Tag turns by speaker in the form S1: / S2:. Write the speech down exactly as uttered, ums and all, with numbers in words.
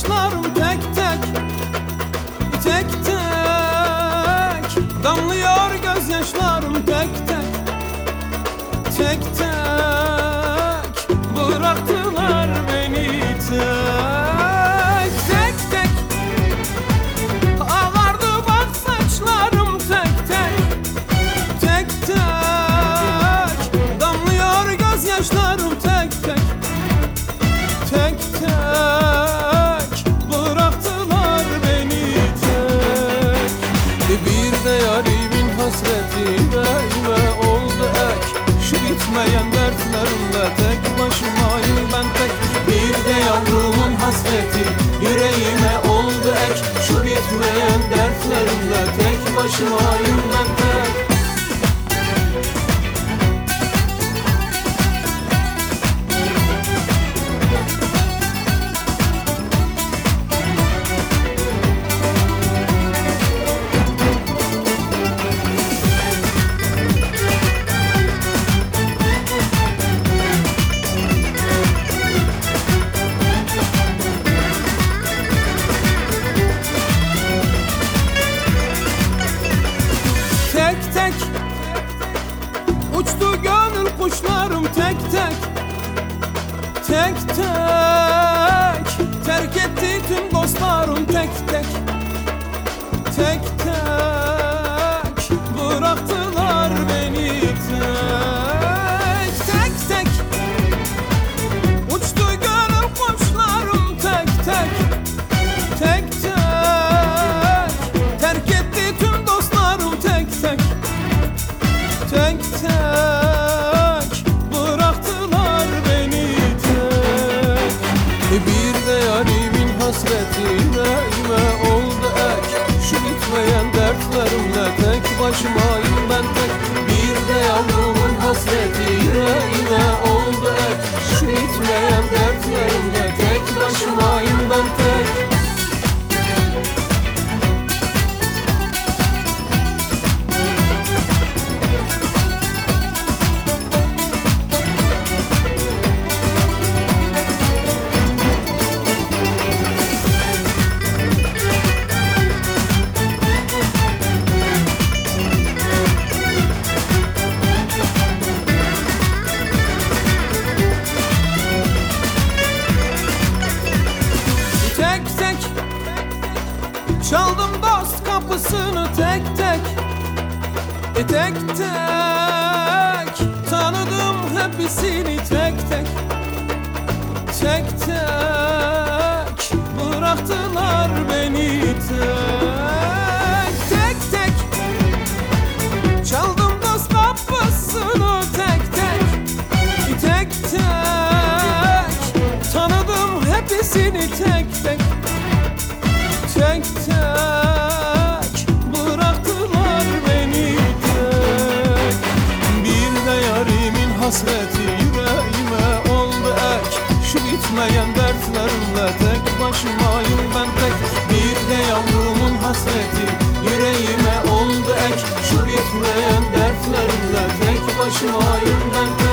S1: gözyaşlarım tek tek, tek tek damlıyor gözyaşlarım tek tek, tek tek bıraktılar beni tek, tek tek ağardı bak saçlarım tek tek, tek tek damlıyor gözyaşlarım tek tek, tek tek bıraktılar beni tek. Bir de yarimin hasreti yüreğime oldu ek, şu bitmeyen dertlerimle tek başımayım ben tek. Bir de yavrumun hasreti yüreğime oldu ek, şu bitmeyen dertlerimle tek başımayım ben tek. Tek tek uçtu gönül kuşlarım tek tek, tek tek terk etti tüm dostlarım tek tek, tek tek bıraktılar beni tek, tek tek uçtu gönül kuşlarım tek tek, tek tek terk etti tüm dostlarım tek tek, tek tek bıraktılar beni tek. Bir de yarimin hasreti yüreğime oldu ek, şu bitmeyen dertlerimle tek başımayım ben tek. Bir de yavrumun hasreti yüreğime oldu ek, şu bitmeyen dertlerimle tek başımayım ben tek. Tek tek çaldım dost kapısını tek tek, e tek tek tanıdım hepsini tek tek, tek tek bıraktılar beni tek, tek tek çaldım dost kapısını tek tek, e tek tek tanıdım hepsini tek tek, tek tek bıraktılar beni tek. Bir de yarimin hasreti yüreğime oldu ek, şu bitmeyen dertlerimle tek başımayım ben tek. Bir de yavrumun hasreti yüreğime oldu ek, şu bitmeyen dertlerimle tek başımayım ben tek.